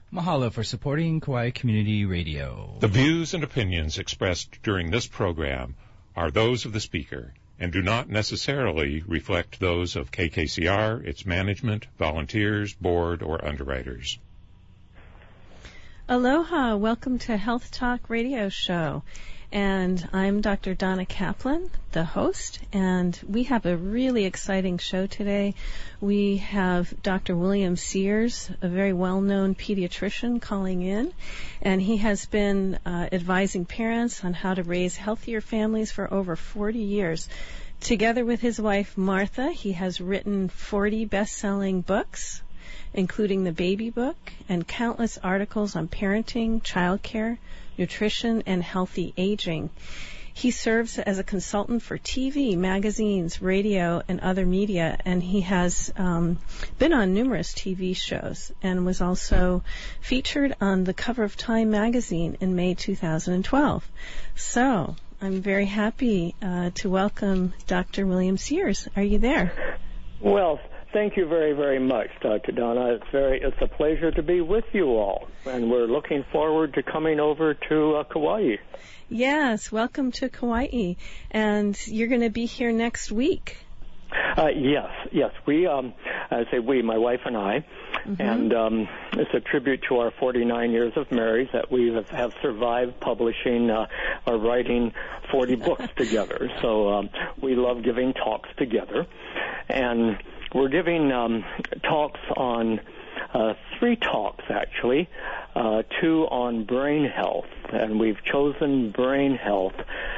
Mahalo for supporting Kauai Community Radio. The views and opinions expressed during this program are those of the speaker and do not necessarily reflect those of KKCR, its management, volunteers, board, or underwriters. Aloha, welcome to Health Talk Radio Show. And I'm Dr. Donna Kaplan, the host, and we have a really exciting show today. We have Dr. William Sears, a very well-known pediatrician, calling in, and he has been advising parents on how to raise healthier families for over 40 years. Together with his wife, Martha, he has written 40 best-selling books, including the Baby Book, and countless articles on parenting, childcare, nutrition, and healthy aging. He serves as a consultant for TV, magazines, radio, and other media, and he has been on numerous TV shows and was also featured on the cover of Time magazine in May 2012. So, I'm very happy to welcome Dr. William Sears. Are you there? Well, thank you very, very much, Dr. Donna. It's a pleasure to be with you all, and we're looking forward to coming over to Kauai. Yes, welcome to Kauai, and you're going to be here next week. Yes. We, I say we, my wife and I, and it's a tribute to our 49 years of marriage that we have survived publishing or writing 40 books together. So we love giving talks together, and we're giving talks on 3 talks, actually, 2 on brain health, and we've chosen brain health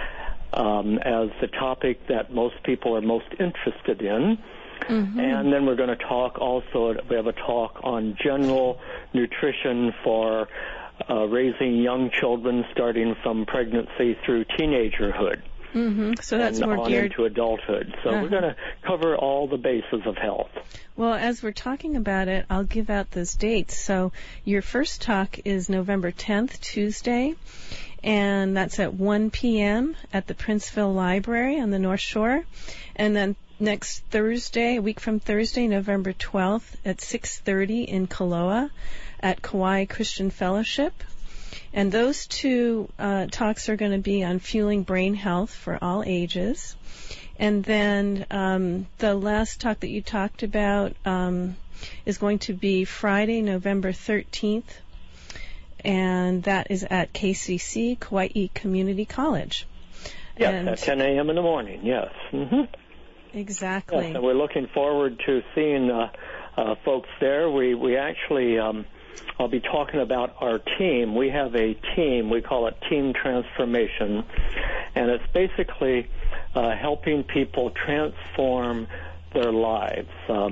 as the topic that most people are most interested in. And then we're going to talk also, we have a talk on general nutrition for raising young children starting from pregnancy through teenagerhood. So that's and more on geared into adulthood. So we're going to cover all the bases of health. Well, as we're talking about it, I'll give out those dates. So your first talk is November 10th, Tuesday, and that's at 1 p.m. at the Princeville Library on the North Shore. And then next Thursday, a week from Thursday, November 12th at 6:30 in Kaloa at Kauai Christian Fellowship. And those 2 talks are going to be on fueling brain health for all ages. And then the last talk that you talked about is going to be Friday, November 13th, and that is at KCC, Kauai Community College. Yes, at 10 a.m. in the morning, yes. Exactly. Yes, and we're looking forward to seeing folks there. We actually... I'll be talking about our team. We have a team. We call it Team Transformation, and it's basically helping people transform their lives,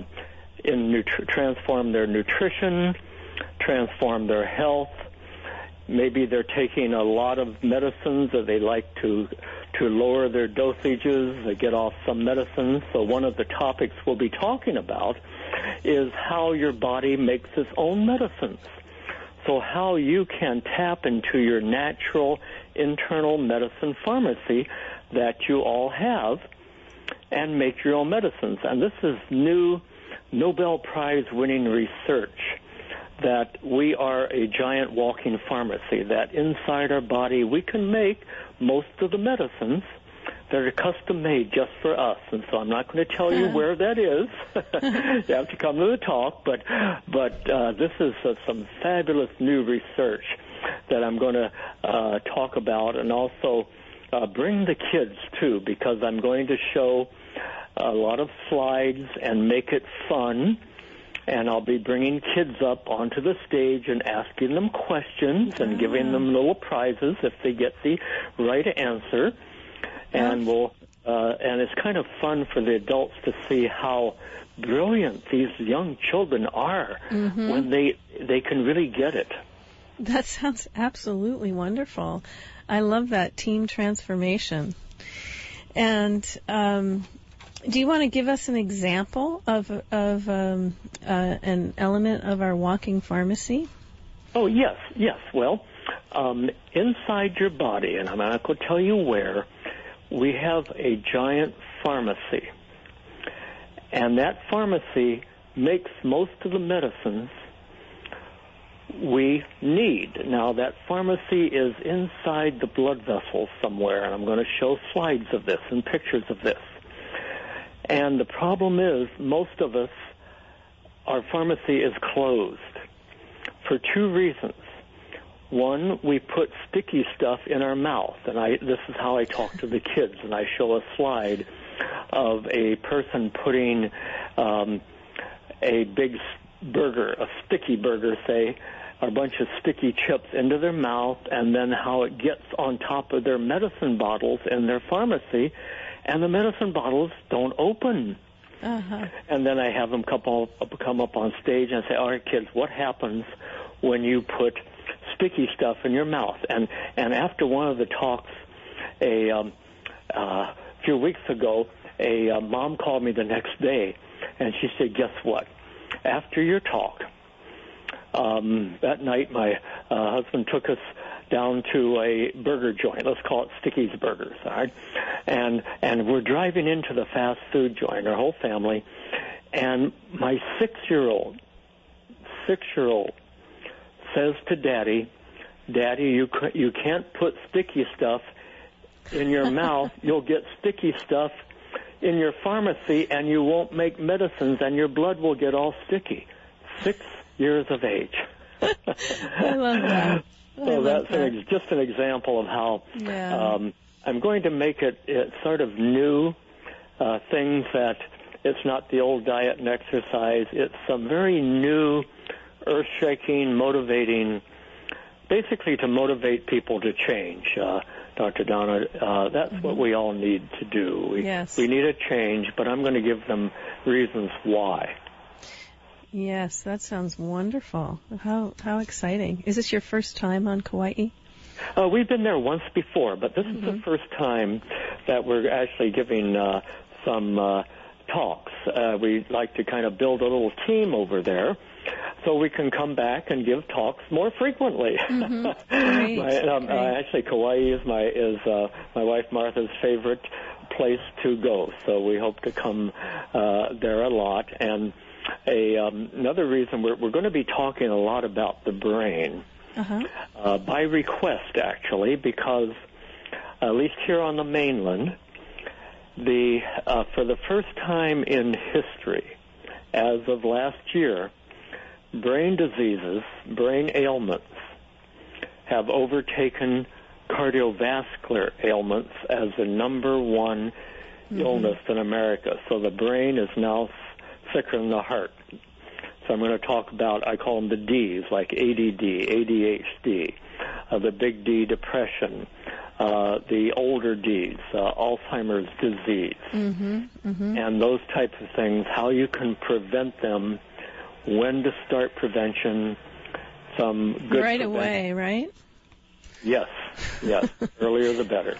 transform their nutrition, transform their health. Maybe they're taking a lot of medicines that they like to lower their dosages. They get off some medicines. So one of the topics we'll be talking about is how your body makes its own medicines. So how you can tap into your natural internal medicine pharmacy that you all have and make your own medicines. And this is new Nobel Prize winning research that we are a giant walking pharmacy, that inside our body we can make most of the medicines that are custom made just for us. And so I'm not going to tell you where that is. You have to come to the talk, but this is some fabulous new research that I'm going to talk about, and also bring the kids too, because I'm going to show a lot of slides and make it fun. And I'll be bringing kids up onto the stage and asking them questions and giving them little prizes if they get the right answer. And and it's kind of fun for the adults to see how brilliant these young children are when they can really get it. That sounds absolutely wonderful. I love that team transformation. And do you want to give us an example of an element of our walking pharmacy? Oh, yes. Well, inside your body, and I'm not going to tell you where, we have a giant pharmacy. And that pharmacy makes most of the medicines we need. Now, that pharmacy is inside the blood vessels somewhere, and I'm going to show slides of this and pictures of this. And the problem is, most of us, our pharmacy is closed for two reasons. One, we put sticky stuff in our mouth, and this is how I talk to the kids, and I show a slide of a person putting a big burger, a sticky burger, say, a bunch of sticky chips into their mouth, and then how it gets on top of their medicine bottles in their pharmacy, and the medicine bottles don't open. Uh-huh. And then I have them come up on stage and say, all right, kids, what happens when you put sticky stuff in your mouth? And after one of the talks a few weeks ago, a mom called me the next day, and she said, guess what? After your talk, that night my husband took us down to a burger joint. Let's call it Sticky's Burgers, all right? And we're driving into the fast food joint, our whole family, and my six-year-old says to Daddy, you can't put sticky stuff in your mouth. You'll get sticky stuff in your pharmacy, and you won't make medicines, and your blood will get all sticky. 6 years of age. I love that. So that's just an example of how I'm going to make it sort of new things that it's not the old diet and exercise. It's some very new, earth-shaking, motivating, basically to motivate people to change. Dr. Donna, that's what we all need to do. We need a change, but I'm going to give them reasons why. Yes, that sounds wonderful. How exciting. Is this your first time on Kauai? We've been there once before, but this is the first time that we're actually giving some talks. We like to kind of build a little team over there so we can come back and give talks more frequently. Actually, Kauai is my wife Martha's favorite place to go, so we hope to come there a lot. And another reason we're going to be talking a lot about the brain, by request actually, because at least here on the mainland, for the first time in history, as of last year, brain diseases, brain ailments, have overtaken cardiovascular ailments as the number one illness in America. So the brain is now sicker than the heart. So I'm going to talk about, I call them the Ds, like ADD, ADHD, the big D, depression, the older Ds, Alzheimer's disease, and those types of things, how you can prevent them, when to start prevention, some good right prevention. Away, right? Yes, earlier the better.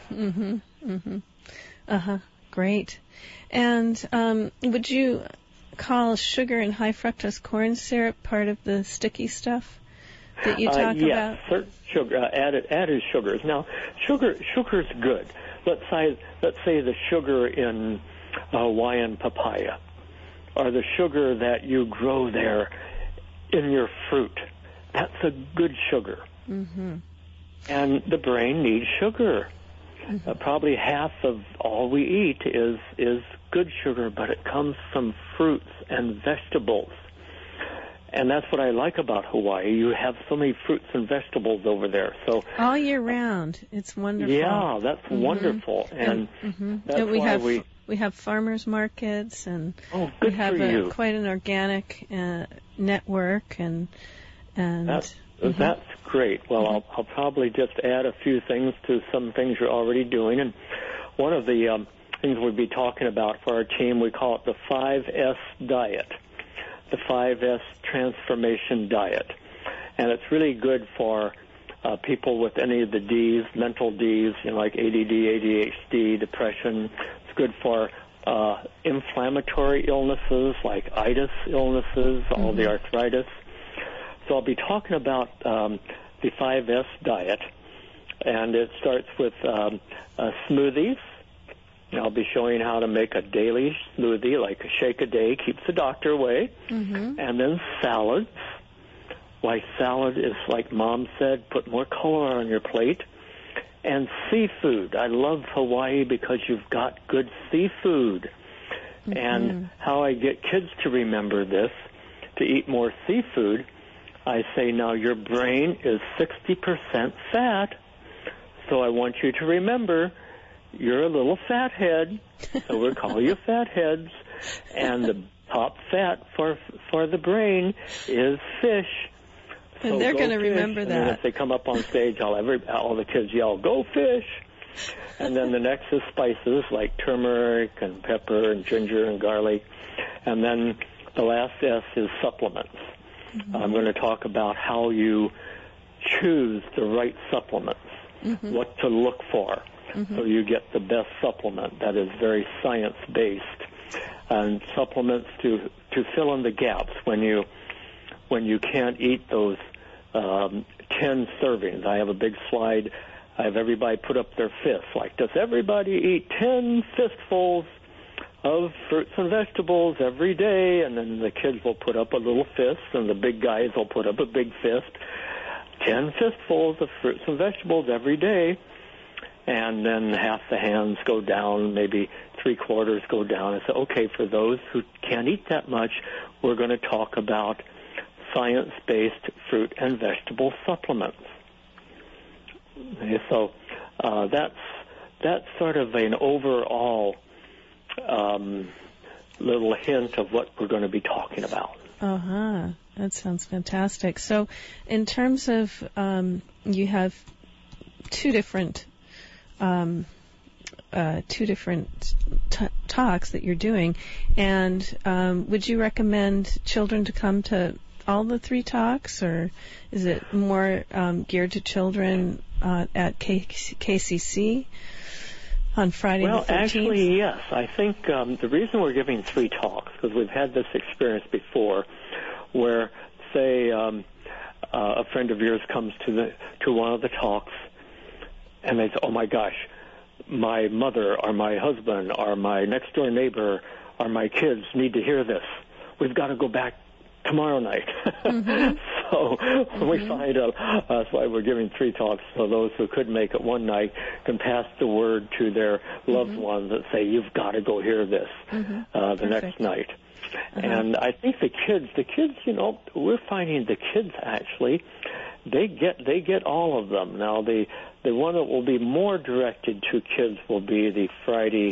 Great. And would you call sugar and high fructose corn syrup part of the sticky stuff that you talk about? Yes, certain sugar, added sugars. Now, sugar's good. Let's say the sugar in Hawaiian papaya, or the sugar that you grow there in your fruit. That's a good sugar. And the brain needs sugar. Probably half of all we eat is good sugar, but it comes from fruits and vegetables. And that's what I like about Hawaii. You have so many fruits and vegetables over there. So all year round, it's wonderful. Yeah, that's wonderful. And that's why we have farmers markets, and we have quite an organic network, and that's great. Well, I'll probably just add a few things to some things you're already doing. And one of the things we'll be talking about for our team, we call it the 5S diet, the 5S transformation diet. And it's really good for people with any of the Ds, mental Ds, like ADD, ADHD, depression. It's good for inflammatory illnesses like itis illnesses, all the arthritis. So I'll be talking about the 5S diet, and it starts with smoothies. I'll be showing how to make a daily smoothie, like a shake a day, keeps the doctor away, and then salads, Why, salad is, like Mom said, put more color on your plate. And seafood. I love Hawaii because you've got good seafood. Mm-hmm. And how I get kids to remember this, to eat more seafood, I say, now your brain is 60% fat, so I want you to remember you're a little fat head, so we'll call you fat heads, and the top fat for the brain is fish. And so they're going to remember that. And if they come up on stage, all the kids yell, "Go fish!" And then the next is spices like turmeric and pepper and ginger and garlic. And then the last S is supplements. Mm-hmm. I'm going to talk about how you choose the right supplements, mm-hmm. what to look for, mm-hmm. so you get the best supplement that is very science-based. And supplements to fill in the gaps when you can't eat those 10 servings. I have a big slide. I have everybody put up their fists. Like, does everybody eat 10 fistfuls of fruits and vegetables every day? And then the kids will put up a little fist, and the big guys will put up a big fist. 10 fistfuls of fruits and vegetables every day. And then half the hands go down, maybe 3/4 go down. I say, okay, for those who can't eat that much, we're going to talk about science-based fruit and vegetable supplements. Okay, so that's sort of an overall little hint of what we're going to be talking about. Uh-huh. That sounds fantastic. So in terms of you have two different talks that you're doing, and would you recommend children to come to all the 3 talks, or is it more geared to children at KCC on Friday the 13th? Well, actually, yes. I think the reason we're giving 3 talks, because we've had this experience before where, say, a friend of yours comes to one of the talks, and they say, oh, my gosh, my mother or my husband or my next-door neighbor or my kids need to hear this. We've got to go back tomorrow night. Mm-hmm. So mm-hmm. we find out that's why we're giving 3 talks, so those who could make it one night can pass the word to their loved mm-hmm. ones that say, you've got to go hear this the next night. Uh-huh. And I think the kids, we're finding the kids actually, they get all of them. Now the one that will be more directed to kids will be the Friday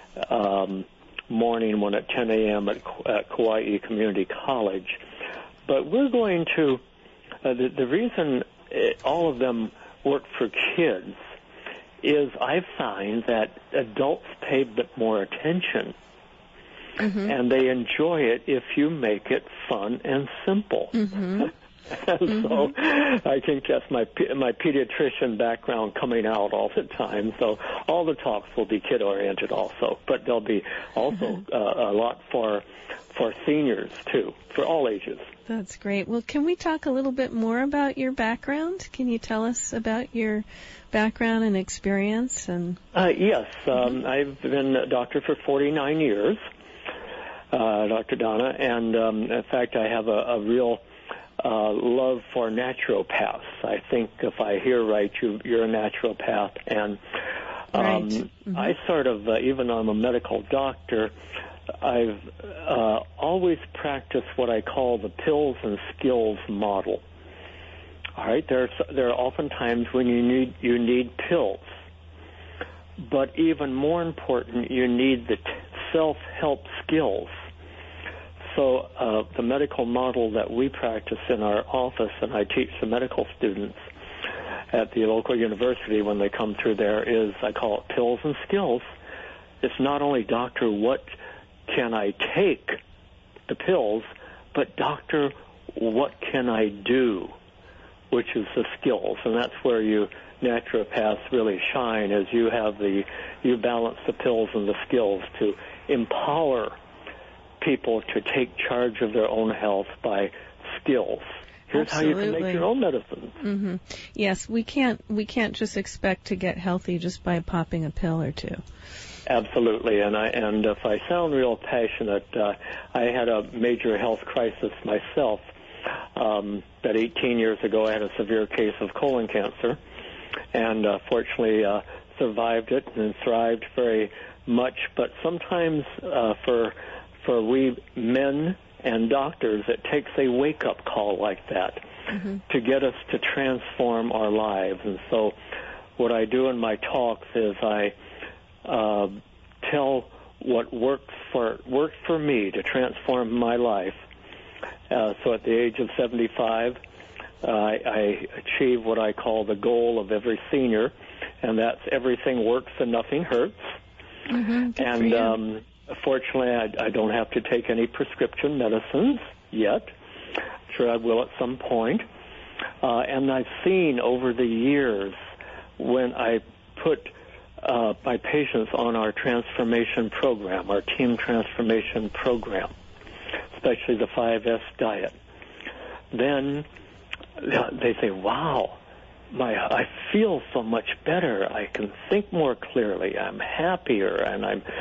morning one at 10 a.m. at Kauai Community College. But we're going to, the reason all of them work for kids is I find that adults pay a bit more attention. Mm-hmm. And they enjoy it if you make it fun and simple. Mm-hmm. And mm-hmm. so I think that's my pediatrician background coming out all the time. So all the talks will be kid-oriented also, but there'll be also a lot for seniors, too, for all ages. That's great. Well, can we talk a little bit more about your background? Can you tell us about your background and experience? And yes. I've been a doctor for 49 years, Dr. Donna, and in fact, I have a real love for naturopaths. I think if I hear right, you're a naturopath, and right. Mm-hmm. I sort of, even though I'm a medical doctor, I've always practiced what I call the pills and skills model. All right, there are often times when you need pills, but even more important, you need the self-help skills. So the medical model that we practice in our office, and I teach the medical students at the local university when they come through there, is I call it pills and skills. It's not only, doctor, what can I take, the pills, but doctor, what can I do, which is the skills. And that's where you naturopaths really shine, as you balance the pills and the skills to empower people to take charge of their own health by skills. Here's Absolutely. How you can make your own medicine. Mm-hmm. Yes, we can't just expect to get healthy just by popping a pill or two. Absolutely, and if I sound real passionate, I had a major health crisis myself That 18 years ago I had a severe case of colon cancer, and fortunately survived it and thrived very much. But sometimes for we men and doctors, it takes a wake-up call like that to get us to transform our lives. And so what I do in my talks is I tell what worked for me to transform my life. So at the age of 75, I achieve what I call the goal of every senior, and that's everything works and nothing hurts. And fortunately, I don't have to take any prescription medicines yet. Sure, I will at some point. And I've seen over the years when I put my patients on our transformation program, our team transformation program, especially the 5S diet, then they say, wow, I feel so much better. I can think more clearly. I'm happier, and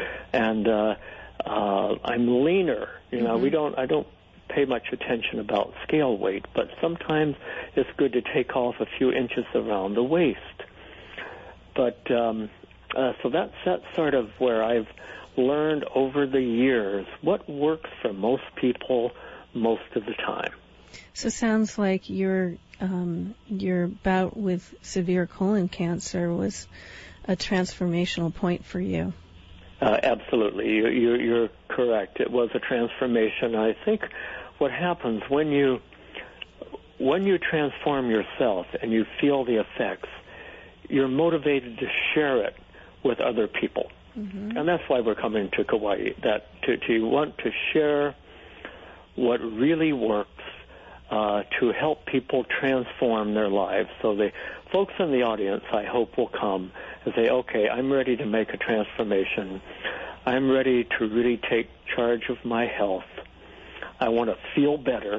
I'm leaner. You know, I don't pay much attention about scale weight, but sometimes it's good to take off a few inches around the waist. But so that's sort of where I've learned over the years what works for most people most of the time. So it sounds like your bout with severe colon cancer was a transformational point for you. Absolutely. You're correct. It was a transformation. I think what happens when you transform yourself and you feel the effects, you're motivated to share it with other people. And that's why we're coming to Kauai, that to want to share what really works to help people transform their lives. So the folks in the audience, I hope, will come and say, okay, I'm ready to make a transformation. I'm ready to really take charge of my health. I want to feel better.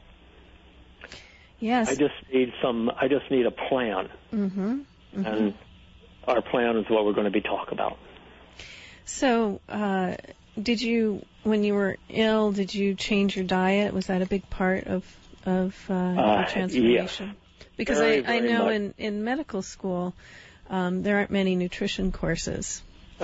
Yes. I just need a plan. And our plan is what we're going to be talking about. So, when you were ill, did you change your diet? Was that a big part of your transformation? Yes. Because very, I know much. in medical school, there aren't many nutrition courses.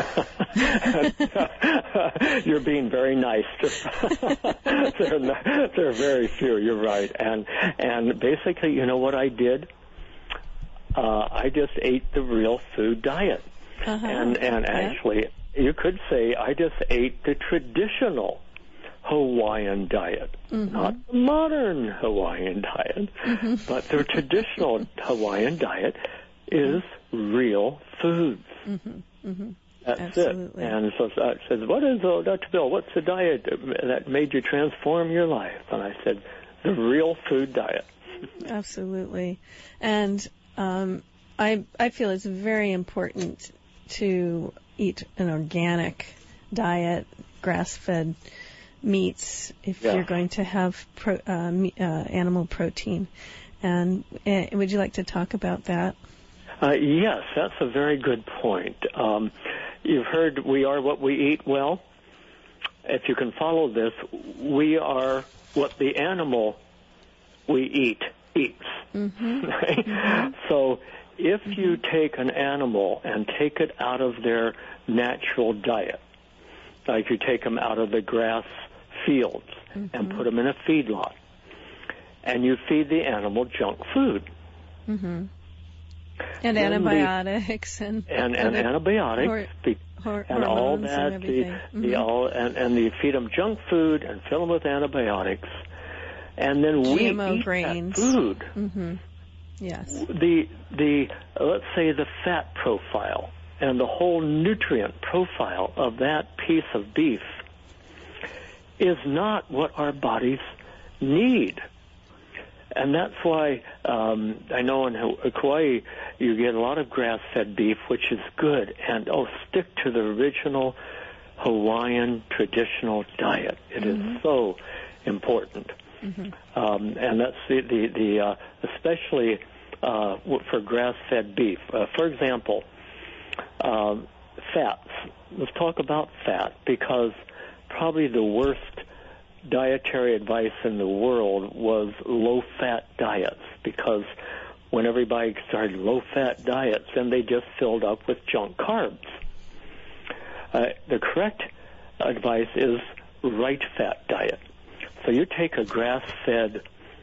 You're being very nice. There are very few. You're right. And basically, you know what I did? I just ate the real food diet. And actually, you could say I just ate the traditional Hawaiian diet, not the modern Hawaiian diet, but the traditional Hawaiian diet is real foods. That's Absolutely. it. And so I said, what is, Dr. Bill, what's the diet that made you transform your life? And I said, the real food diet. Absolutely. And I feel it's very important to eat an organic diet, grass-fed meats, if you're going to have animal protein. And would you like to talk about that? Yes, that's a very good point. You've heard we are what we eat. Well, if you can follow this, we are what the animal we eat eats. Right? So if you take an animal and take it out of their natural diet, like you take them out of the grass fields and put them in a feedlot, and you feed the animal junk food. And antibiotics and antibiotics and all that. And and you feed them junk food and fill them with antibiotics, and then GMO we eat grains. that food. Yes. The let's say the fat profile and the whole nutrient profile of that piece of beef is not what our bodies need. And that's why I know in Kauai you get a lot of grass-fed beef, which is good. And, stick to the original Hawaiian traditional diet. It is so important. And that's the especially for grass-fed beef. For example, fats. Let's talk about fat, because probably the worst dietary advice in the world was low-fat diets, because when everybody started low-fat diets, then they just filled up with junk carbs. The correct advice is right fat diet. So you take a grass-fed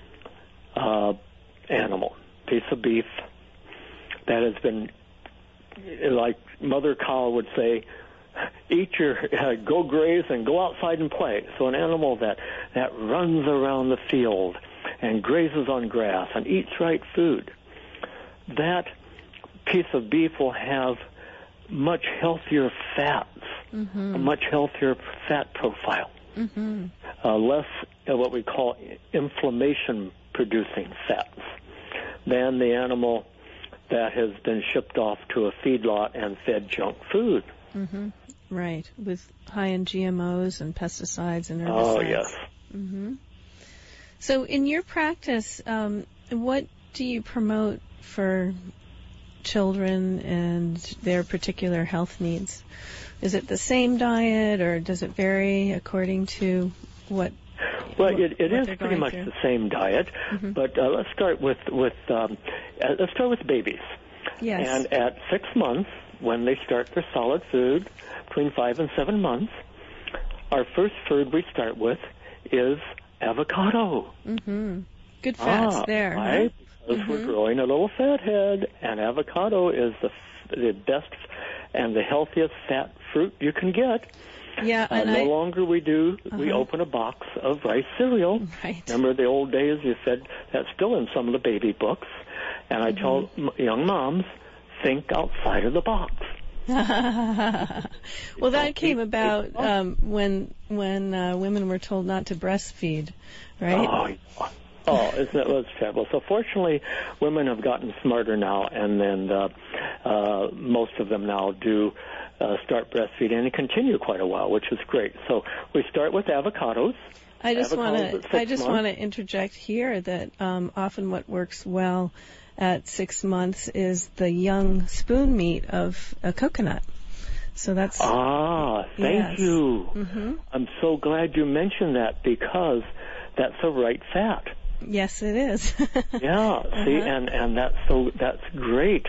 animal, piece of beef that has been, like Mother Cow would say, go graze and go outside and play. So an animal that runs around the field and grazes on grass and eats right food, that piece of beef will have much healthier fats, a much healthier fat profile, less what we call inflammation-producing fats than the animal that has been shipped off to a feedlot and fed junk food. Right, with high in GMOs and pesticides and herbicides. Oh, yes. So in your practice, what do you promote for children and their particular health needs? Is it the same diet, or does it vary according to what? Well, it is pretty much the same diet, but let's start with babies. Yes. And at 6 months, when they start their solid food, between 5 and 7 months, our first food we start with is avocado. Good fats there. Right? Because we're growing a little fat head, and avocado is the best and the healthiest fat fruit you can get. Yeah, and no longer we open a box of rice cereal. Right. Remember the old days, you said that's still in some of the baby books. And I tell young moms, think outside of the box. Well, that came about when women were told not to breastfeed, right? Isn't that was terrible? So fortunately, women have gotten smarter now, and then most of them now do start breastfeeding and continue quite a while, which is great. So we start with avocados. I just want to interject here that often what works well at 6 months is the young spoon meat of a coconut. So that's thank you. I'm so glad you mentioned that, because that's a right fat. Yes, it is. Yeah, see, and that's great.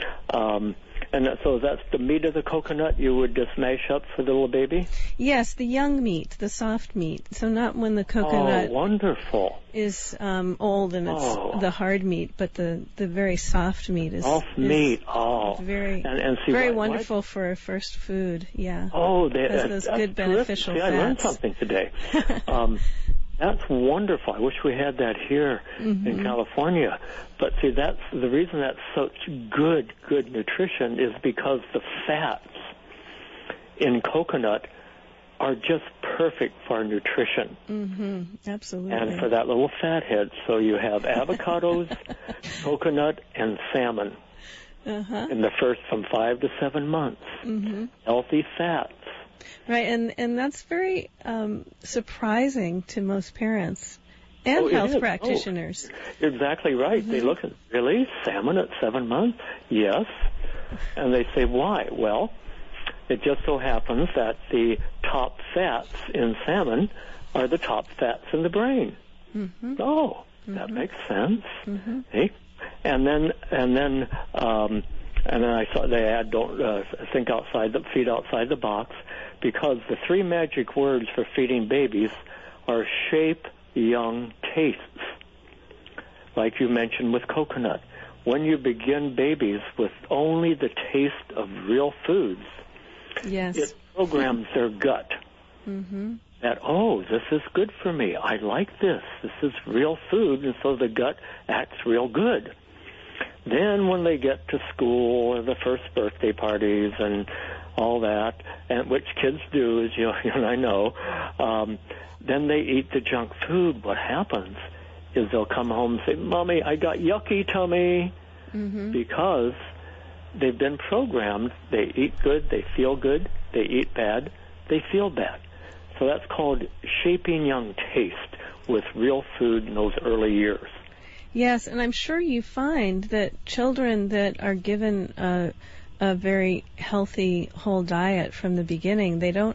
So that's the meat of the coconut you would just mash up for the little baby? Yes, the young meat, the soft meat. So not when the coconut wonderful. is old and it's the hard meat, but the very soft meat is meat. Very very wonderful for a first food. Yeah. Has those good beneficial fats. I learned something today. That's wonderful. I wish we had that here in California. But see, that's the reason that's such good nutrition is because the fats in coconut are just perfect for nutrition. Absolutely. And for that little fat head. So you have avocados, coconut, and salmon in the first from 5 to 7 months. Healthy fats. Right, and that's very surprising to most parents and health practitioners. Exactly right. They look at, really, salmon at 7 months? Yes. And they say, why? Well, it just so happens that the top fats in salmon are the top fats in the brain. That makes sense. See? And then I saw they add, don't feed outside the box, because the 3 magic words for feeding babies are shape, young, tastes. Like you mentioned with coconut. When you begin babies with only the taste of real foods, it programs their gut. That, this is good for me. I like this. This is real food, and so the gut acts real good. Then when they get to school, or the first birthday parties and all that, and which kids do, as you and I know, then they eat the junk food. What happens is they'll come home and say, Mommy, I got yucky tummy, because they've been programmed. They eat good, they feel good. They eat bad, they feel bad. So that's called shaping young taste with real food in those early years. Yes, and I'm sure you find that children that are given a very healthy whole diet from the beginning, they don't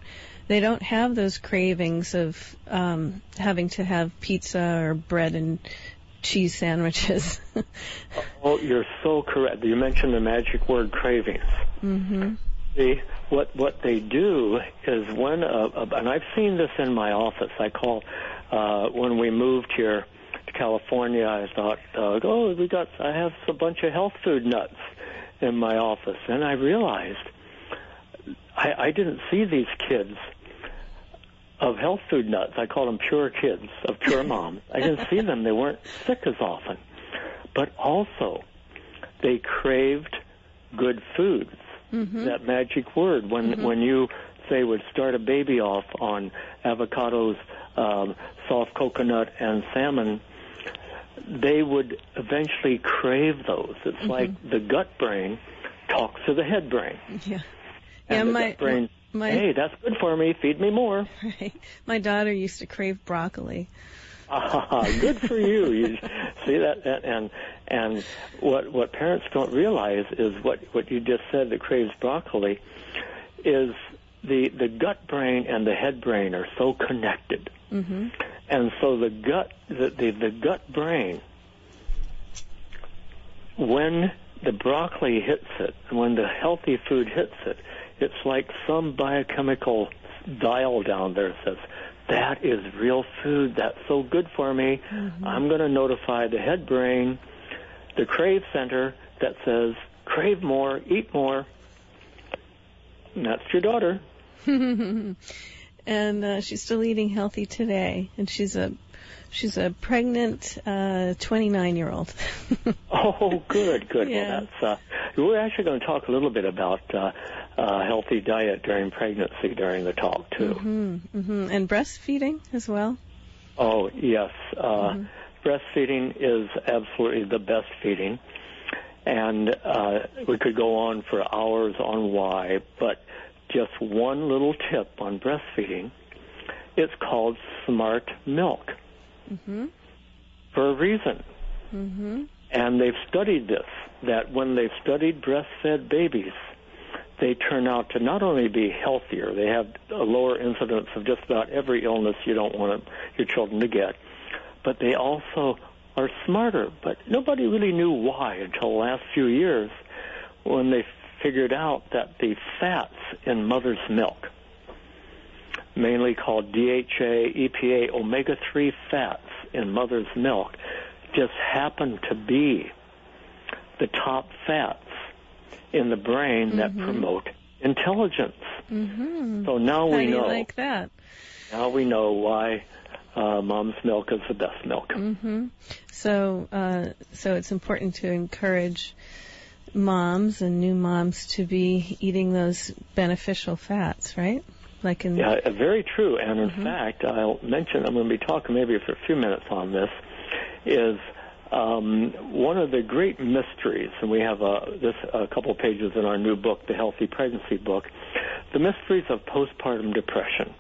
they don't have those cravings of having to have pizza or bread and cheese sandwiches. Oh, you're so correct. You mentioned the magic word, cravings. Mm-hmm. See, what they do is when, and I've seen this in my office. When we moved here to California, I thought, I have a bunch of health food nuts in my office, and I realized I didn't see these kids of health food nuts. I call them pure kids of pure moms. I didn't see them. They weren't sick as often. But also, they craved good foods. Mm-hmm. That magic word. When you, say, would start a baby off on avocados, soft coconut, and salmon, they would eventually crave those. It's like the gut brain talks to the head brain. Yeah. And the gut brain, hey, that's good for me. Feed me more. Right. My daughter used to crave broccoli. Good for you. You see that, and what parents don't realize is what you just said, that craves broccoli, is the gut brain and the head brain are so connected. Mm-hmm. And so the gut brain, when the broccoli hits it, when the healthy food hits it, it's like some biochemical dial down there says, that is real food. That's so good for me. Mm-hmm. I'm going to notify the head brain, the crave center, that says, crave more, eat more. And that's your daughter. And she's still eating healthy today. And she's a pregnant 29-year-old. Oh, good. Yeah. Well, we're actually going to talk a little bit about healthy diet during pregnancy during the talk, too. Mm-hmm, mm-hmm. And breastfeeding as well? Oh, yes. Breastfeeding is absolutely the best feeding. And we could go on for hours on why, but just one little tip on breastfeeding. It's called smart milk. Mm-hmm. For a reason. Mm-hmm. And they've studied this, that when they've studied breastfed babies, they turn out to not only be healthier, they have a lower incidence of just about every illness you don't want your children to get, but they also are smarter. But nobody really knew why until the last few years, when they figured out that the fats in mother's milk, mainly called DHA, EPA, omega-3 fats in mother's milk, just happen to be the top fats in the brain that promote intelligence. Mm-hmm. So now we know. How do you like that? Now we know why mom's milk is the best milk. Mm-hmm. So it's important to encourage moms and new moms to be eating those beneficial fats, right? Yeah, very true. And in fact, I'll mention, I'm going to be talking maybe for a few minutes on this, is one of the great mysteries, and we have a couple of pages in our new book, the Healthy Pregnancy book, the mysteries of postpartum depression.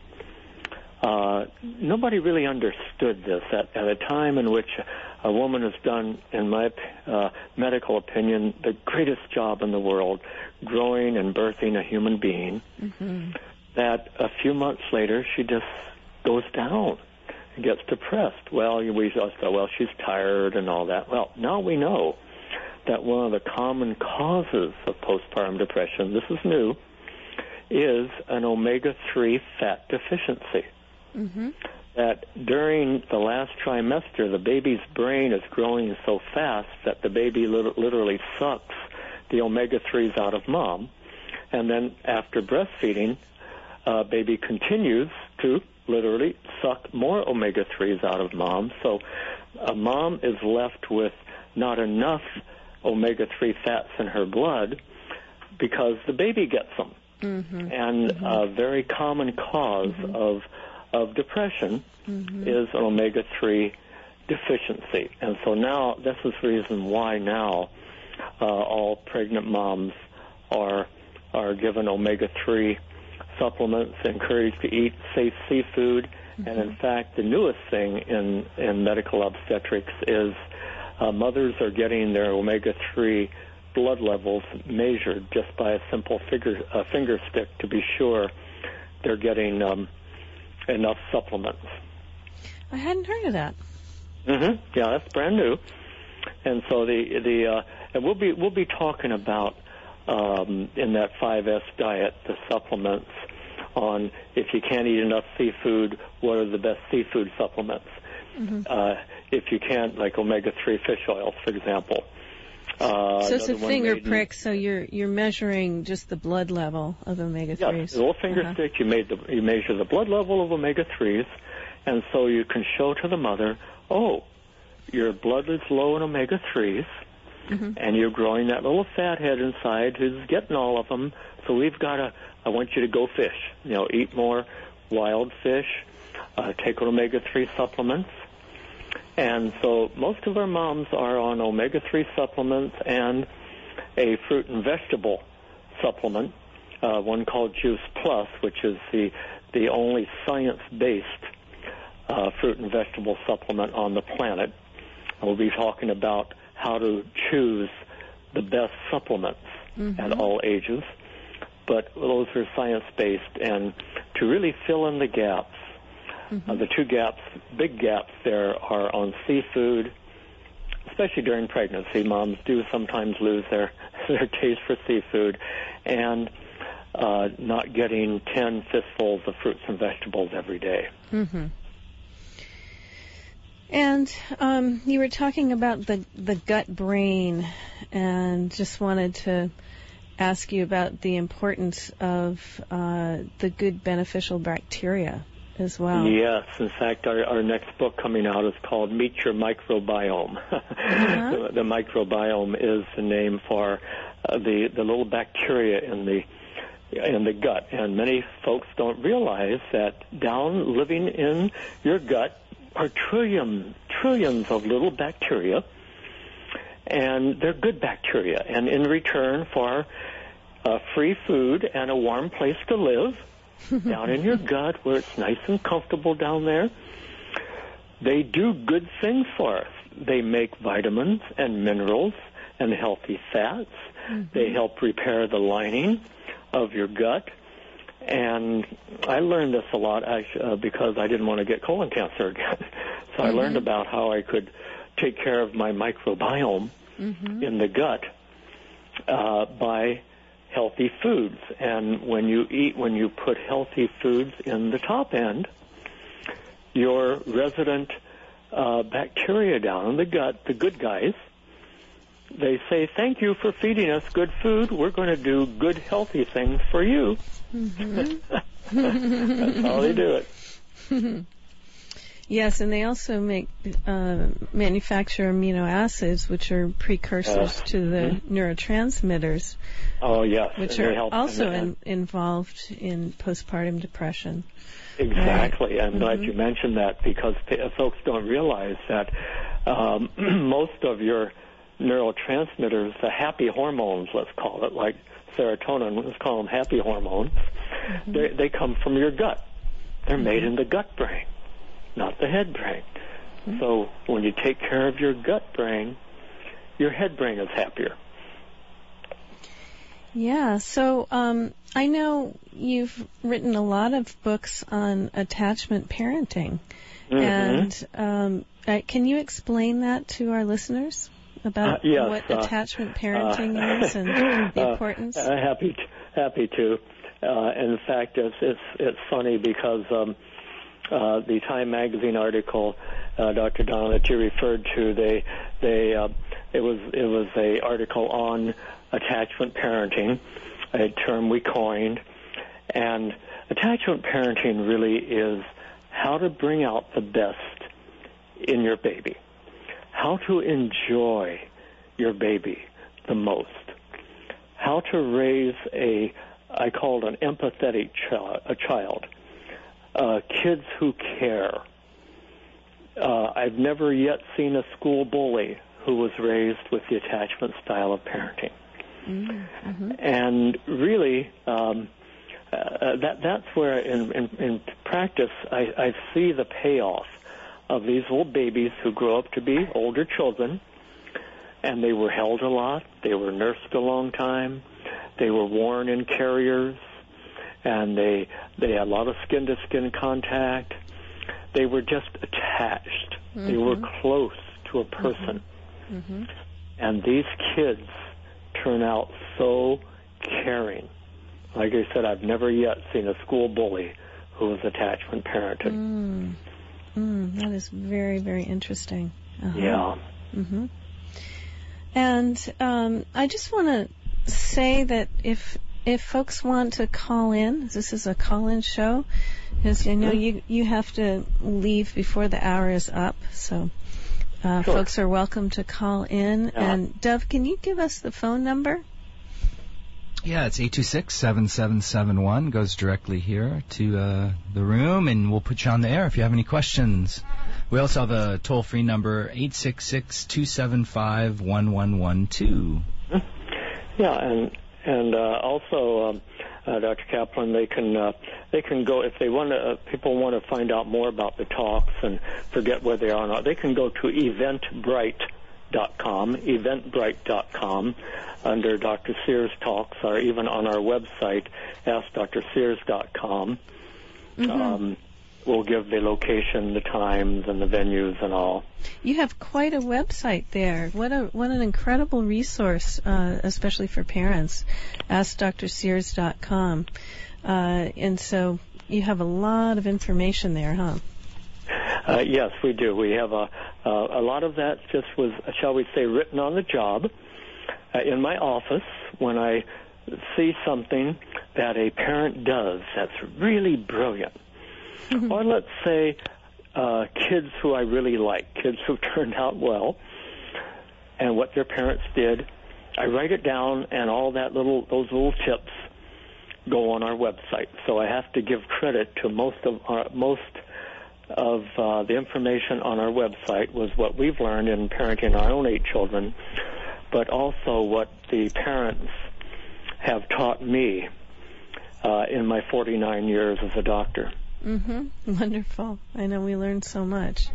Nobody really understood this at a time in which a woman has done, in my medical opinion, the greatest job in the world, growing and birthing a human being, that a few months later she just goes down and gets depressed. Well, we just thought, well, she's tired and all that. Well, now we know that one of the common causes of postpartum depression, this is new, is an omega-3 fat deficiency. Mm-hmm. That during the last trimester, the baby's brain is growing so fast that the baby literally sucks the omega-3s out of mom. And then after breastfeeding, baby continues to literally suck more omega-3s out of mom. So mom is left with not enough omega-3 fats in her blood because the baby gets them. Mm-hmm. And a very common cause of depression is an omega-3 deficiency. And so now this is the reason why now all pregnant moms are given omega-3 supplements, encouraged to eat safe seafood. And in fact, the newest thing in medical obstetrics is mothers are getting their omega-3 blood levels measured just by a simple finger stick to be sure they're getting enough supplements. I hadn't heard of that. Mm-hmm. Yeah, that's brand new. And so and we'll be talking about in that 5S diet the supplements on if you can't eat enough seafood, what are the best seafood supplements? Mm-hmm. If you can't, like omega-3 fish oils, for example. So it's a finger prick. So you're measuring just the blood level of omega-3s. Yes, a little finger stick. You measure the blood level of omega-3s, and so you can show to the mother, oh, your blood is low in omega-3s, mm-hmm. and you're growing that little fathead inside who's getting all of them. So I want you to go fish. Eat more wild fish. Take omega-3 supplements. And so most of our moms are on omega-3 supplements and a fruit and vegetable supplement, one called Juice Plus, which is the only science-based fruit and vegetable supplement on the planet. We'll be talking about how to choose the best supplements mm-hmm. at all ages. But those are science-based, and to really fill in the gaps, mm-hmm. The two big gaps there are on seafood, especially during pregnancy. Moms do sometimes lose their taste for seafood, and not getting 10 fistfuls of fruits and vegetables every day. Mm-hmm. And you were talking about the gut brain, and just wanted to ask you about the importance of the good beneficial bacteria as well. Yes. In fact, our next book coming out is called Meet Your Microbiome. Uh-huh. The microbiome is the name for the little bacteria in the gut. And many folks don't realize that living in your gut are trillions of little bacteria, and they're good bacteria. And in return for free food and a warm place to live, down in your gut where it's nice and comfortable down there, they do good things for us. They make vitamins and minerals and healthy fats. Mm-hmm. They help repair the lining of your gut. And I learned this a lot because I didn't want to get colon cancer again. So I learned about how I could take care of my microbiome mm-hmm. in the gut by healthy foods. And when you put healthy foods in the top end, your resident bacteria down in the gut, the good guys, they say, thank you for feeding us good food. We're going to do good, healthy things for you. Mm-hmm. That's how they do it. Yes, and they also manufacture amino acids, which are precursors to the neurotransmitters. Oh, yes. Which are also involved in postpartum depression. Exactly. Right. I'm glad you mentioned that, because folks don't realize that most of your neurotransmitters, the happy hormones, let's call it, like serotonin, let's call them happy hormones, mm-hmm. they come from your gut. They're mm-hmm. made in the gut brain, not the head brain. Mm-hmm. So when you take care of your gut brain, your head brain is happier. Yeah, so I know you've written a lot of books on attachment parenting. Mm-hmm. And can you explain that to our listeners about yes, what attachment parenting is and the importance? Happy to. In fact, it's funny because the Time magazine article, Dr. Donna, that you referred to, it was a article on attachment parenting, a term we coined. And attachment parenting really is how to bring out the best in your baby, how to enjoy your baby the most, how to raise I call it an empathetic child, kids who care. I've never yet seen a school bully who was raised with the attachment style of parenting. Mm-hmm. And really, that's where in practice I see the payoff of these little babies who grow up to be older children, and they were held a lot, they were nursed a long time, they were worn in carriers, and they had a lot of skin-to-skin contact. They were just attached. Mm-hmm. They were close to a person. Mm-hmm. And these kids turn out so caring. Like I said, I've never yet seen a school bully who was attachment parented. That is very, very interesting. Uh-huh. Yeah. Mm-hmm. And I just want to say that if folks want to call in, this is a call-in show, because I know you have to leave before the hour is up, so sure. Folks are welcome to call in. Yeah. And Dove, can you give us the phone number? Yeah, it's 826-7771. Goes directly here to the room, and we'll put you on the air if you have any questions. We also have a toll-free number, 866-275-1112. Yeah, and also, Dr. Kaplan, they can go if they want to. People want to find out more about the talks and forget where they are now. They can go to eventbrite.com under Dr. Sears Talks, or even on our website, AskDrSears.com. Mm-hmm. We'll give the location, the times, and the venues and all. You have quite a website there. What an incredible resource, especially for parents. AskDrSears.com. And so you have a lot of information there, huh? Yes, we do. We have a lot of that just was, shall we say, written on the job. In my office, when I see something that a parent does that's really brilliant, mm-hmm. or let's say kids who I really like, kids who turned out well, and what their parents did, I write it down, and all those little tips go on our website. So I have to give credit to most of the information on our website was what we've learned in parenting our own 8 children, but also what the parents have taught me in my 49 years as a doctor. Mm-hmm. Wonderful. I know we learned so much.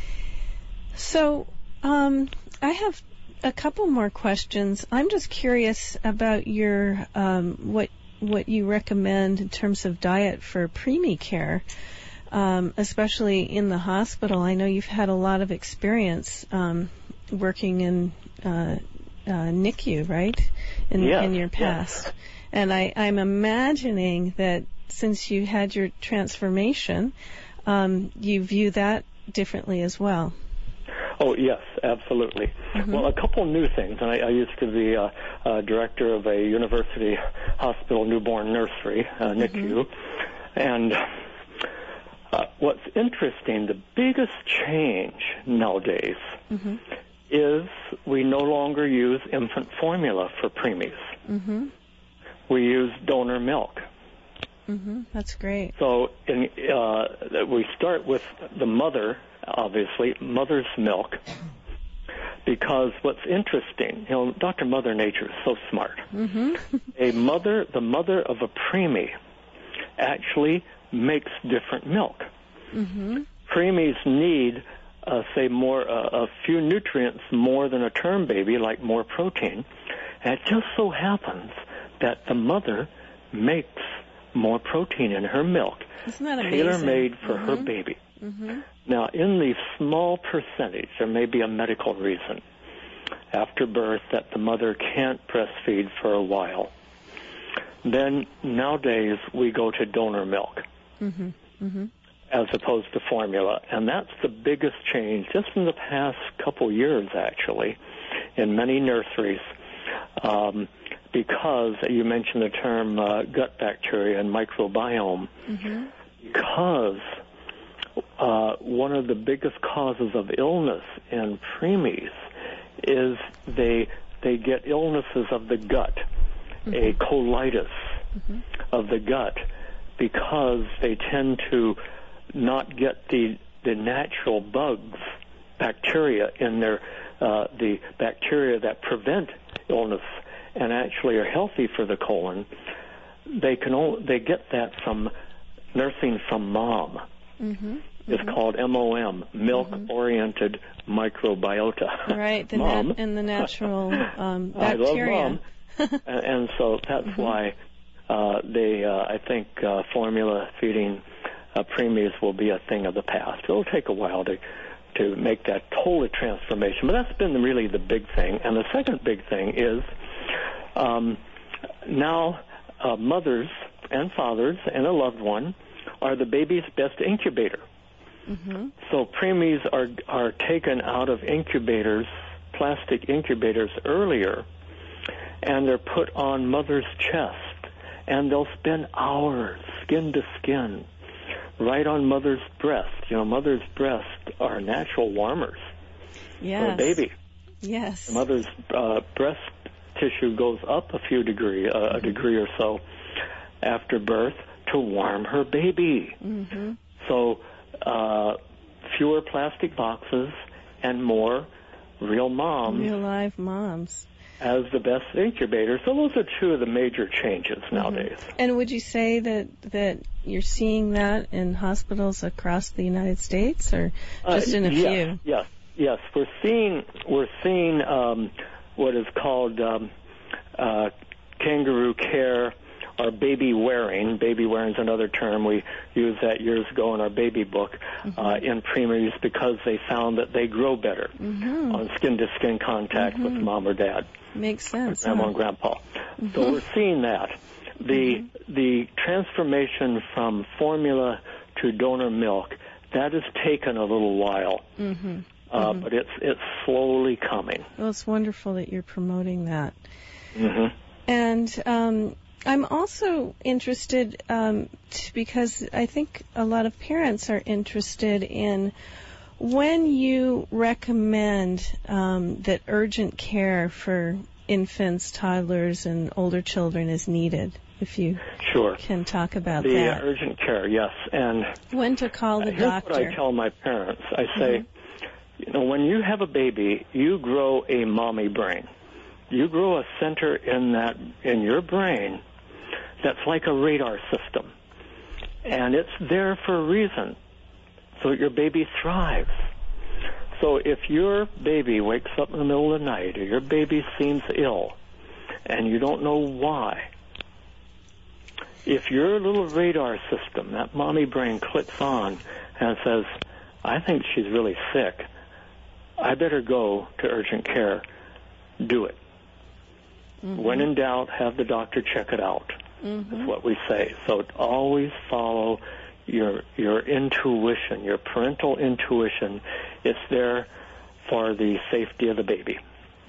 So I have a couple more questions. I'm just curious about your what you recommend in terms of diet for preemie care, especially in the hospital. I know you've had a lot of experience working in NICU, right? In your past. Yes. And I'm imagining that since you had your transformation, you view that differently as well. Oh, yes, absolutely. Mm-hmm. Well, a couple new things. And I used to be director of a university hospital newborn nursery, NICU. Mm-hmm. And what's interesting, the biggest change nowadays mm-hmm. is we no longer use infant formula for preemies. Mm-hmm. We use donor milk. Mm-hmm. That's great. So we start with the mother, obviously, mother's milk, because what's interesting, Dr. Mother Nature is so smart. Mm-hmm. The mother of a preemie actually makes different milk. Mm-hmm. Preemies need, a few nutrients more than a term baby, like more protein. And it just so happens that the mother makes more protein in her milk, Isn't that amazing? Tailor-made for mm-hmm. her baby. Mm-hmm. Now, in the small percentage, there may be a medical reason after birth that the mother can't breastfeed for a while. Then nowadays we go to donor milk mm-hmm. Mm-hmm. as opposed to formula, and that's the biggest change just in the past couple years, actually, in many nurseries. Because you mentioned the term gut bacteria and microbiome, mm-hmm. because one of the biggest causes of illness in preemies is they get illnesses of the gut, mm-hmm. a colitis mm-hmm. of the gut, because they tend to not get the natural bugs, bacteria in their the bacteria that prevent illness and actually are healthy for the colon. They get that from nursing from mom. Mm-hmm. It's mm-hmm. called MOM, milk-oriented mm-hmm. microbiota. Right, the natural bacteria. I love mom, and so that's mm-hmm. why I think formula feeding preemies will be a thing of the past. It'll take a while to make that total transformation, but that's been really the big thing. And the second big thing is now mothers and fathers and a loved one are the baby's best incubator. Mm-hmm. So preemies are taken out of incubators, plastic incubators, earlier, and they're put on mother's chest, and they'll spend hours skin to skin right on mother's breast. Mother's breasts are natural warmers for a baby. Yes. Mother's breast tissue goes up a few degree, a degree or so after birth to warm her baby. Mm-hmm. So fewer plastic boxes and more real moms. Real live moms. As the best incubator. So those are two of the major changes nowadays. And would you say that you're seeing that in hospitals across the United States, or just in a few? Yes. We're seeing what is called kangaroo care, or baby wearing. Baby wearing is another term. We used that years ago in our baby book in preemies, because they found that they grow better on skin-to-skin contact with mom or dad. Makes sense. Grandma and grandpa. So we're seeing that. The transformation from formula to donor milk, that has taken a little while. But it's slowly coming. Well, it's wonderful that you're promoting that. And I'm also interested because I think a lot of parents are interested in when you recommend that urgent care for infants, toddlers, and older children is needed. If you can talk about that. The urgent care, yes. And when to call the doctor. Here's what I tell my parents. I say, when you have a baby, you grow a mommy brain. You grow a center in your brain that's like a radar system. And it's there for a reason, so your baby thrives. So if your baby wakes up in the middle of the night, or your baby seems ill, and you don't know why, if your little radar system, that mommy brain, clicks on and says, I think she's really sick, I better go to urgent care, do it. When in doubt, have the doctor check it out. That's what we say. So always follow your intuition, your parental intuition. It's there for the safety of the baby.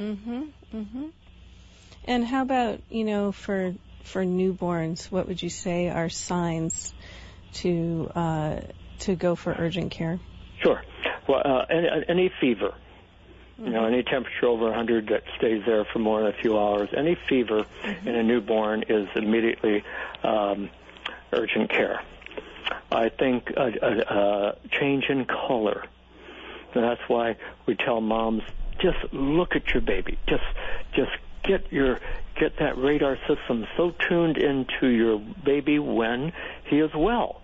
And how about, for newborns, what would you say are signs to go for urgent care? Sure. Well, any fever, any temperature over 100 that stays there for more than a few hours, any fever in a newborn is immediately urgent care. I think a change in color. And that's why we tell moms, just look at your baby. Just get that radar system so tuned into your baby when he is well.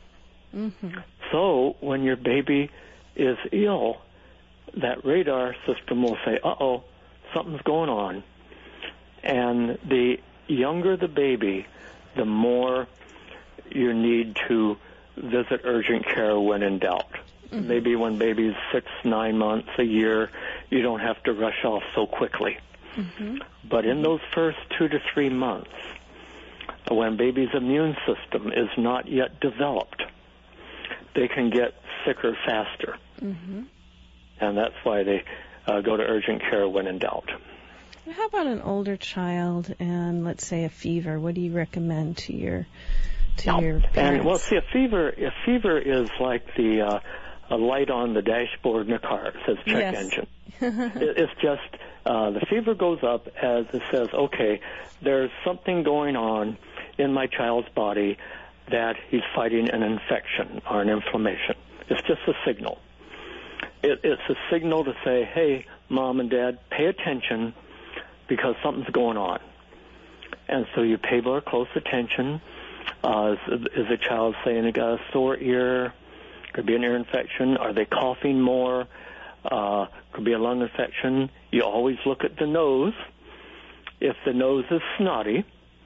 So when your baby is ill, that radar system will say, uh-oh, something's going on. And the younger the baby, the more you need to visit urgent care when in doubt. Maybe when baby's 6, 9 months, a year, you don't have to rush off so quickly. But in those first 2 to 3 months, when baby's immune system is not yet developed, they can get sicker faster. And that's why they go to urgent care when in doubt. How about an older child and, let's say, a fever? What do you recommend to your parents? And, well, see, a fever is like the a light on the dashboard in a car. It says check engine. It's just the fever goes up as it says, okay, there's something going on in my child's body that he's fighting an infection or an inflammation. It's just a signal. It's a signal to say, hey, mom and dad, pay attention because something's going on. And so you pay more close attention. Is the child saying they got a sore ear? Could be an ear infection. Are they coughing more? Could be a lung infection. You always look at the nose. If the nose is snotty,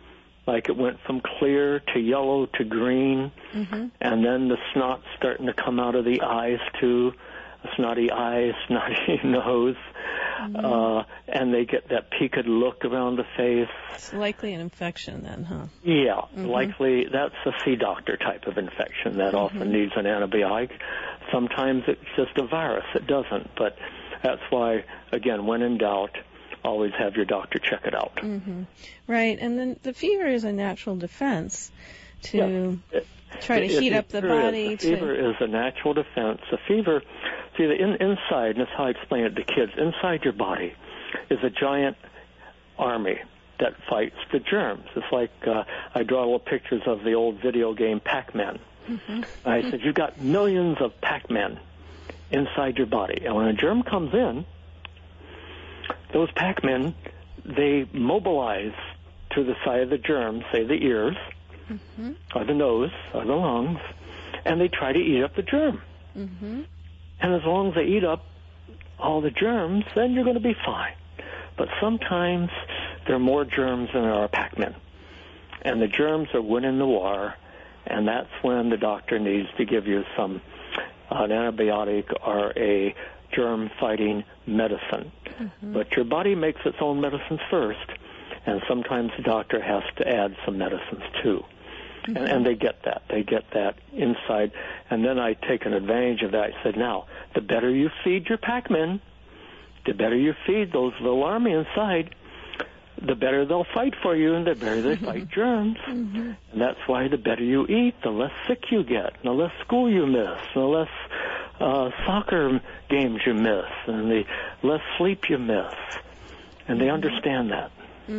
like it went from clear to yellow to green, and then the snot's starting to come out of the eyes too, a snotty eye, snotty nose, and they get that peaked look around the face. It's likely an infection then, huh? Yeah, likely that's a sea doctor type of infection that often needs an antibiotic. Sometimes it's just a virus. It doesn't, but that's why, again, when in doubt, always have your doctor check it out. Right, and then the fever is a natural defense to try to heat up the body. The fever is a natural defense. The fever, see, inside, and that's how I explain it to kids, inside your body is a giant army that fights the germs. It's like I draw little pictures of the old video game Pac-Man. I said, you've got millions of Pac-Men inside your body. And when a germ comes in, those Pac-Men, they mobilize to the side of the germ, say the ears, or the nose, or the lungs, and they try to eat up the germ. And as long as they eat up all the germs, then you're going to be fine. But sometimes there are more germs than there are Pac-Men. And the germs are winning the war, and that's when the doctor needs to give you an antibiotic or a germ-fighting medicine. But your body makes its own medicines first, and sometimes the doctor has to add some medicines too. And they get that. They get that inside. And then I take an advantage of that. I said, now, the better you feed your Pac-Men, the better you feed those little army inside, the better they'll fight for you, and the better they fight germs. And that's why the better you eat, the less sick you get, the less school you miss, the less soccer games you miss, and the less sleep you miss. And they understand that.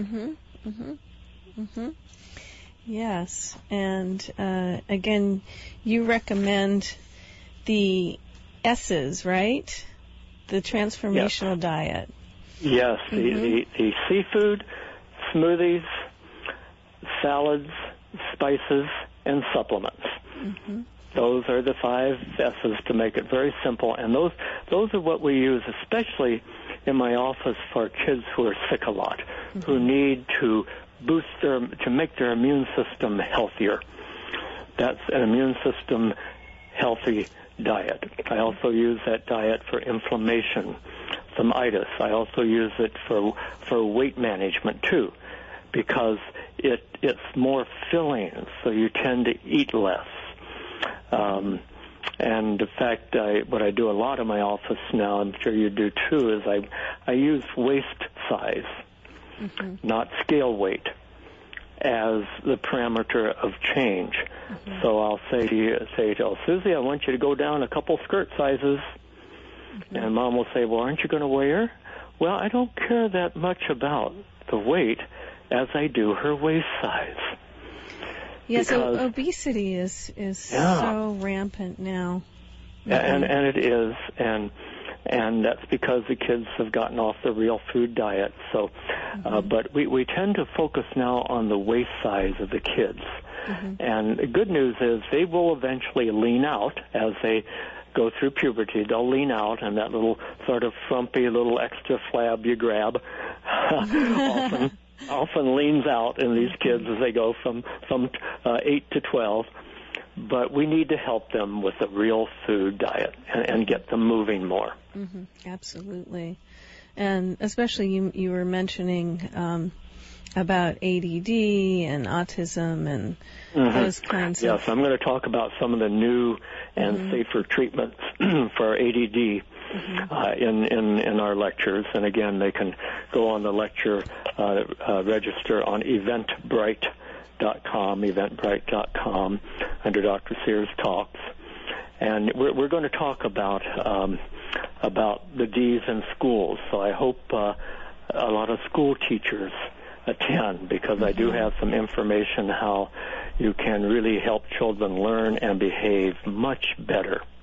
Yes, and again, you recommend the S's, right? The transformational diet. Yes, the seafood, smoothies, salads, spices, and supplements. Those are the 5 S's to make it very simple, and those are what we use, especially in my office for kids who are sick a lot, who need to to make their immune system healthier. That's an immune system healthy diet. I also use that diet for inflammation, some itis. I also use it for weight management too, because it's more filling, so you tend to eat less. And in fact, what I do a lot in my office now, I'm sure you do too, is I use waist size, not scale weight, as the parameter of change. So I'll say to Susie, I want you to go down a couple skirt sizes. And Mom will say, well, aren't you going to weigh her? Well, I don't care that much about the weight as I do her waist size. Yeah, so obesity is so rampant now. And it is, and that's because the kids have gotten off the real food diet. So, but we tend to focus now on the waist size of the kids. And the good news is they will eventually lean out as they go through puberty. They'll lean out, and that little sort of frumpy little extra flab you grab often leans out in these kids as they go from 8 to 12. But we need to help them with a real food diet and get them moving more. Absolutely. And especially you were mentioning about ADD and autism and those kinds of... Yes, I'm going to talk about some of the new and safer treatments for ADD in our lectures. And again, they can go on the lecture register on eventbrite.com under Dr. Sears Talks. And we're going to talk about the D's in schools. So I hope a lot of school teachers attend, because I do have some information how you can really help children learn and behave much better.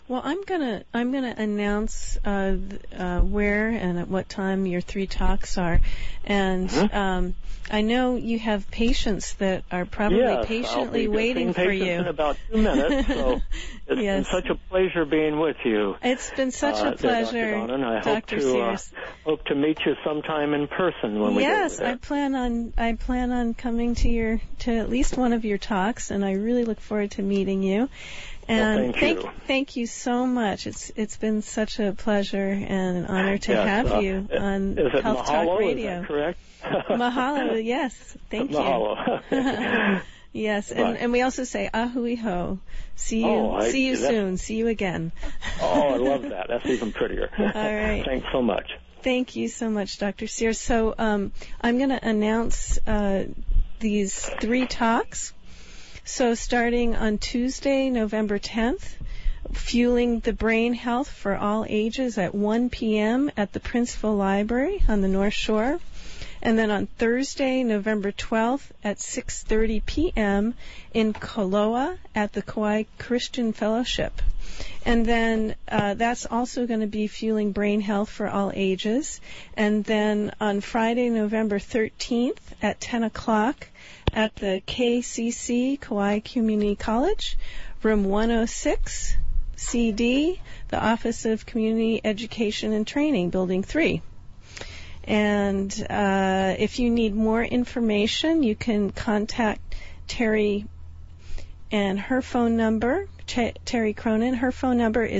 Well, I'm gonna announce where and at what time your 3 talks are, and I know you have patients that are probably patiently waiting for you. In about 2 minutes, so it's been such a pleasure being with you. It's been such a pleasure, Dr. Donna, and Dr. Sears. Hope to meet you sometime in person when we get Yes, there. I plan on coming to at least one of your talks, and I really look forward to meeting you. And thank you so much. It's been such a pleasure and an honor to have you on Health Talk Radio. Is that correct? Mahalo, yes. Thank you. Mahalo. Yes, and we also say ahui ho. See you soon. See you again. Oh, I love that. That's even prettier. All right. Thanks so much. Thank you so much, Dr. Sears. So I'm going to announce these 3 talks. So starting on Tuesday, November 10th, Fueling the Brain Health for All Ages at 1 p.m. at the Princeville Library on the North Shore. And then on Thursday, November 12th at 6:30 p.m. in Koloa at the Kauai Christian Fellowship. And then that's also going to be Fueling Brain Health for All Ages. And then on Friday, November 13th at 10 o'clock at the KCC, Kauai Community College, room 106, CD, the Office of Community Education and Training, Building 3. And if you need more information, you can contact Terry and her phone number, Terry Cronin. Her phone number is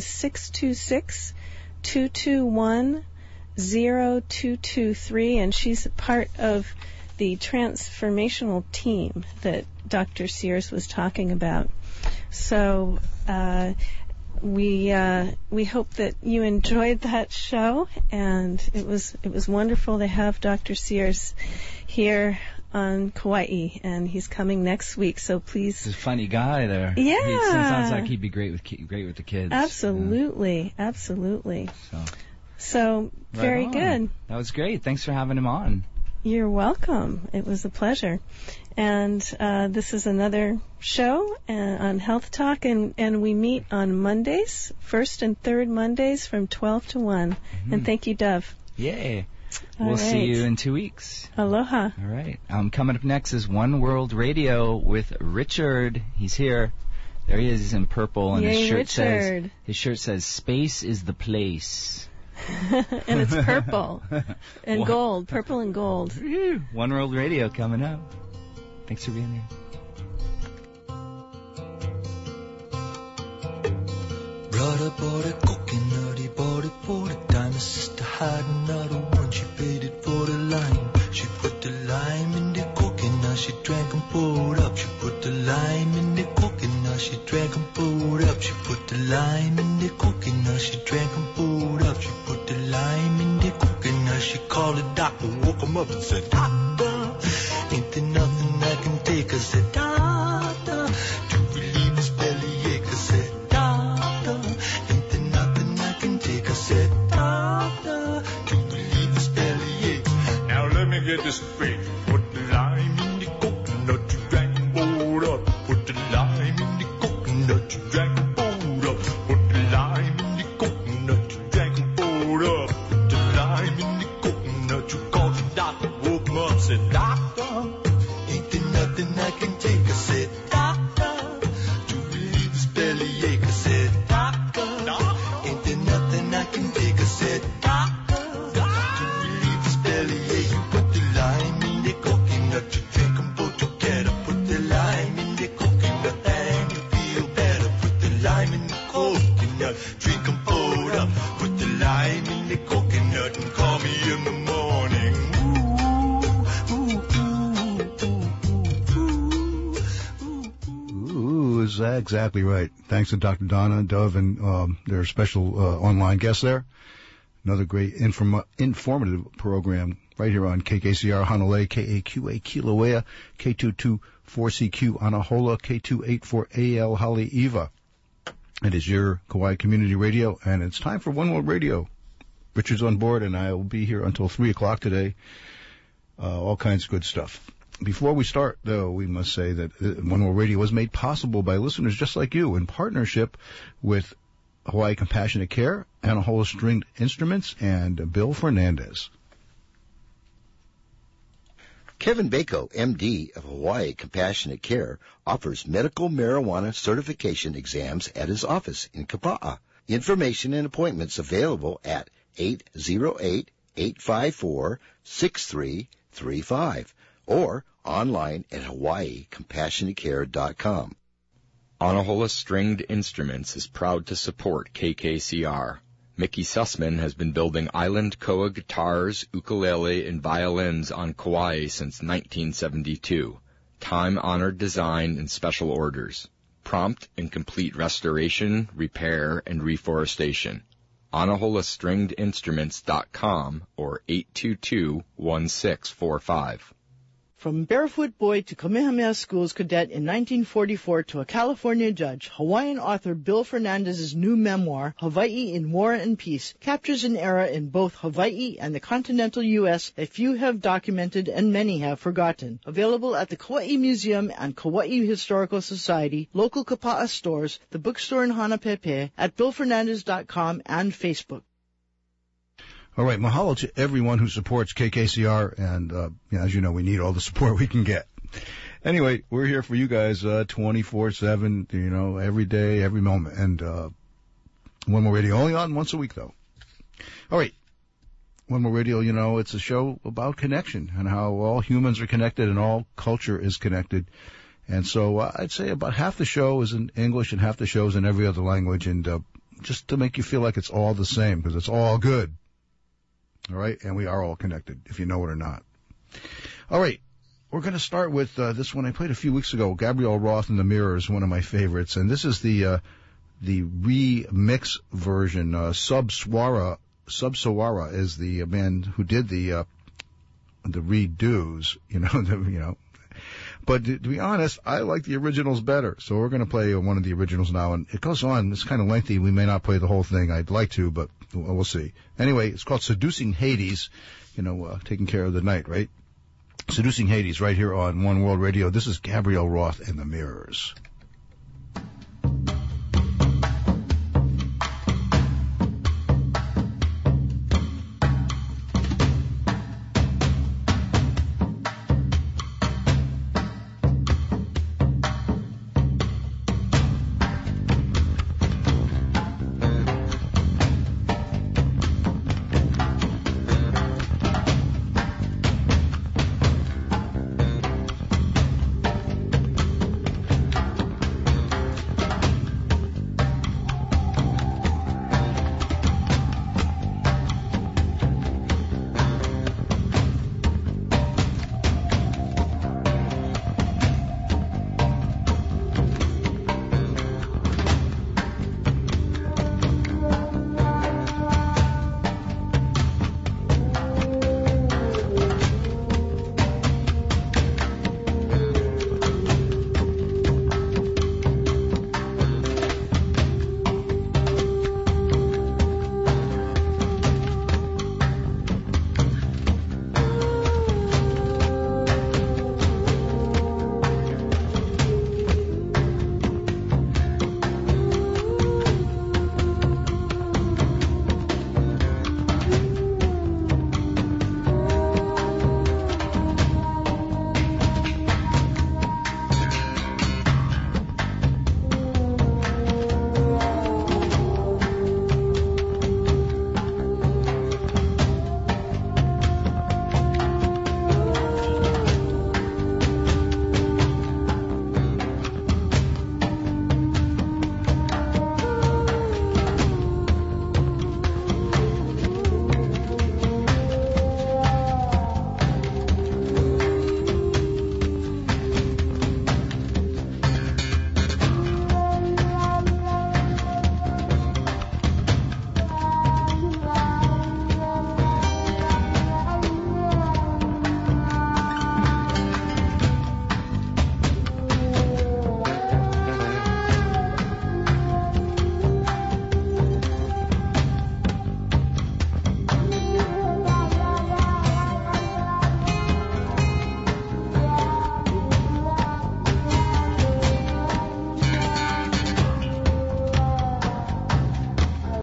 626-221-0223, and she's part of the transformational team that Dr. Sears was talking about. So we hope that you enjoyed that show, and it was wonderful to have Dr. Sears here on Kauai, and he's coming next week. So please, he's a funny guy there. Yeah, he sounds like he'd be great with the kids. Absolutely, absolutely. So very good. That was great. Thanks for having him on. You're welcome. It was a pleasure. And this is another show on Health Talk, and we meet on Mondays, first and third Mondays from 12 to 1. Mm-hmm. And thank you, Dove. Yay. We'll see you in 2 weeks. Aloha. All right. Coming up next is One World Radio with Richard. He's here. There he is. He's in purple, and his shirt says "Space is the place." And it's purple and gold, purple and gold. One World Radio coming up. Thanks for being here. Brother bought a coconut, he bought it for the time. His sister had another one, she paid it for the lime. She put the lime in the coconut, she drank and poured up. She put the lime in the coconut, she drank and poured up. She put the lime in the coconut, she drank and poured up. She put the lime in the coconut, she called the doctor, woke him up and said, "Doctor, ain't there nothing I can take?" I said, "Doctor, to relieve this bellyache." I said, "Doctor, ain't there nothing I can take?" I said, "Doctor, to relieve this bellyache." Now let me get this straight. Put the lime in the coconut, you drank and poured up. Put the lime in the coconut, you drank and poured up. Put the lime in the coconut, you drank and poured up. Put the lime in the coconut, you called the doctor, woke him up, said, "Doctor, ain't there nothing I can take?" I said, "Doctor, to relieve this bellyache." I said, "Doctor, ain't there nothing I can take?" I said, "Doctor, to relieve this bellyache." You put the lime in the coconut, you drink them both together. Put the lime in the coconut and you feel better. Put the lime in the coconut, drink them both up. Put the lime in the coconut and call me in the morning. Is exactly right. Thanks to Dr. Donna, Dove, and their special online guests there. Another great informative program right here on KKCR Honolulu, KAQA Kilauea, K224CQ Anahola, K284AL Haleiwa. It is your Kauai Community Radio, and it's time for One World Radio. Richard's on board, and I will be here until 3 o'clock today. All kinds of good stuff. Before we start, though, we must say that One World Radio was made possible by listeners just like you in partnership with Hawaii Compassionate Care, Anahola Stringed Instruments, and Bill Fernandez. Kevin Bako, MD of Hawaii Compassionate Care, offers medical marijuana certification exams at his office in Kapa'a. Information and appointments available at 808-854-6335 or online at hawaiicompassionatecare.com. Anahola Stringed Instruments is proud to support KKCR. Mickey Sussman has been building island koa guitars, ukulele, and violins on Kauai since 1972. Time-honored design and special orders. Prompt and complete restoration, repair, and reforestation. AnaHolaStringedInstruments.com or 822-1645. From barefoot boy to Kamehameha School's cadet in 1944 to a California judge, Hawaiian author Bill Fernandez's new memoir, Hawaii in War and Peace, captures an era in both Hawaii and the continental U.S. that few have documented and many have forgotten. Available at the Kauai Museum and Kauai Historical Society, local Kapa'a stores, the bookstore in Hanapepe, at BillFernandez.com and Facebook. All right, mahalo to everyone who supports KKCR, and as you know, we need all the support we can get. Anyway, we're here for you guys 24/7, every day, every moment, and One More Radio only on once a week, though. All right, One More Radio, it's a show about connection and how all humans are connected and all culture is connected. And so I'd say about half the show is in English and half the show is in every other language, and just to make you feel like it's all the same, because it's all good. All right, and we are all connected, if you know it or not. All right, we're going to start with this one I played a few weeks ago, Gabrielle Roth and the Mirrors, one of my favorites, and this is the remix version. Subswara is the man who did the redos, But to be honest, I like the originals better, so we're going to play one of the originals now, and it goes on. It's kind of lengthy. We may not play the whole thing. I'd like to, but we'll see. Anyway, it's called Seducing Hades, taking care of the night, right? Seducing Hades right here on One World Radio. This is Gabrielle Roth and the Mirrors.